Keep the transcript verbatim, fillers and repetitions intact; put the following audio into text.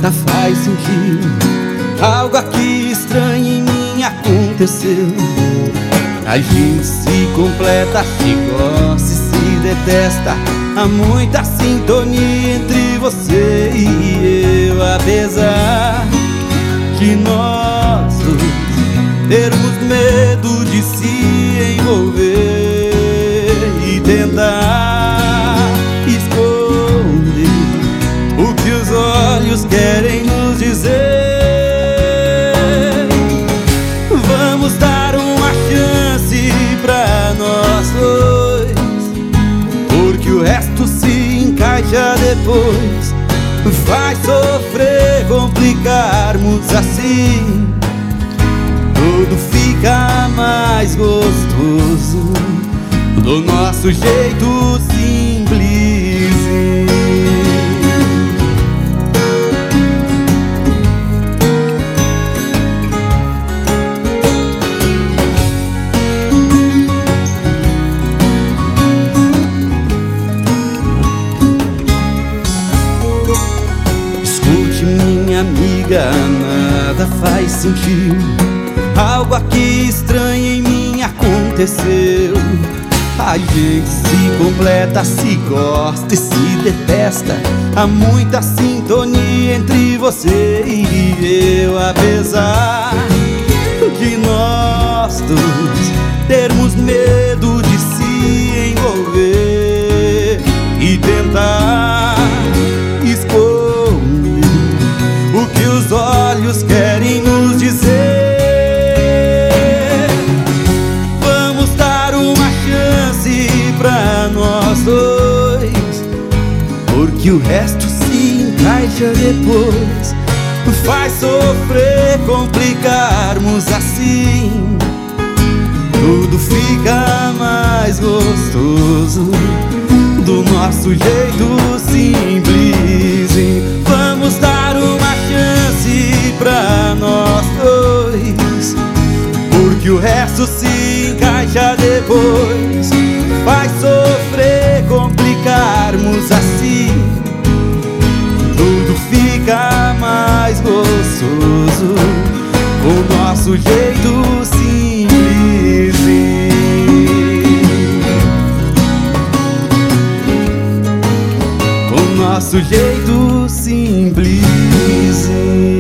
nada faz sentido. Algo aqui estranho em mim aconteceu. A gente se completa, se gosta e se detesta. Há muita sintonia entre você e eu, apesar de nós dois termos medo de se envolver e tentar esconder o que os olhos querem nos dizer. Vamos dar uma chance pra nós dois, porque o resto se encaixa depois. Vai sofrer complicarmos assim, tudo fica mais gostoso do nosso jeito simples. Escute, minha amiga, nada faz sentido. Algo aqui estranho em mim aconteceu. A gente se completa, se gosta e se detesta. Há muita sintonia entre você e eu, apesar de nós dois termos medo de se envolver e tentar esconder o que os olhos querem nos dizer. Pra nós dois, porque o resto se encaixa depois. Faz sofrer complicarmos assim, tudo fica mais gostoso do nosso jeito simples. Vamos dar uma chance pra nós dois, porque o resto se encaixa depois. Vai sofrer complicarmos assim, tudo fica mais gostoso com o nosso jeito simples. Com o nosso jeito simples.